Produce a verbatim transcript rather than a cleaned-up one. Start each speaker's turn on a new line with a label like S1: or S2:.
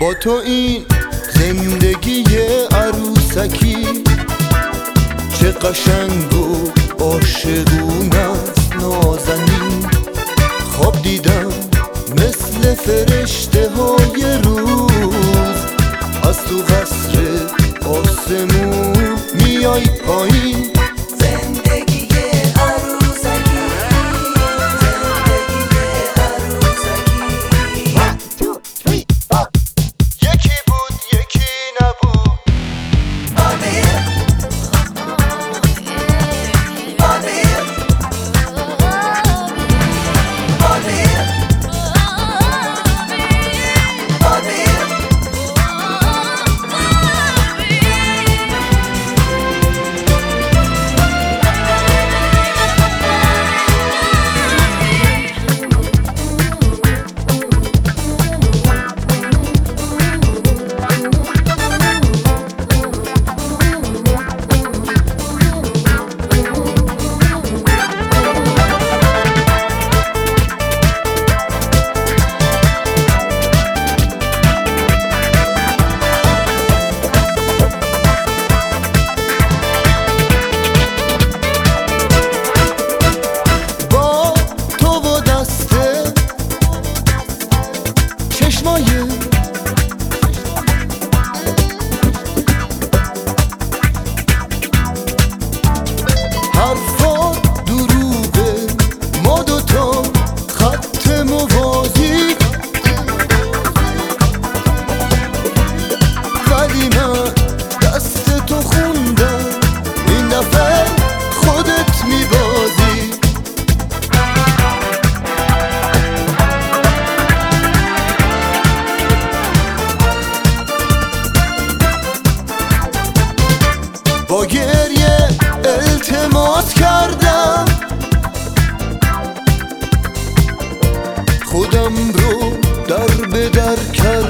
S1: با تو این زندگی عروسکی چه قشنگ و عاشقونه است نازنین. خواب دیدم مثل فرشته های روز از تو قصر آسمون میای پایین.
S2: زندگی عروسکی، زندگی عروسکی.
S1: One, two, three, four. یکی بود یکی نبود.
S2: آبیر آبیر آبیر آبیر.
S1: حرفا دروغه ما دوتا خط موازی، ولی من دست تو خوندم این دفعه خودت میبازی. با گریه التماس کردم خودم رو در به در کردم.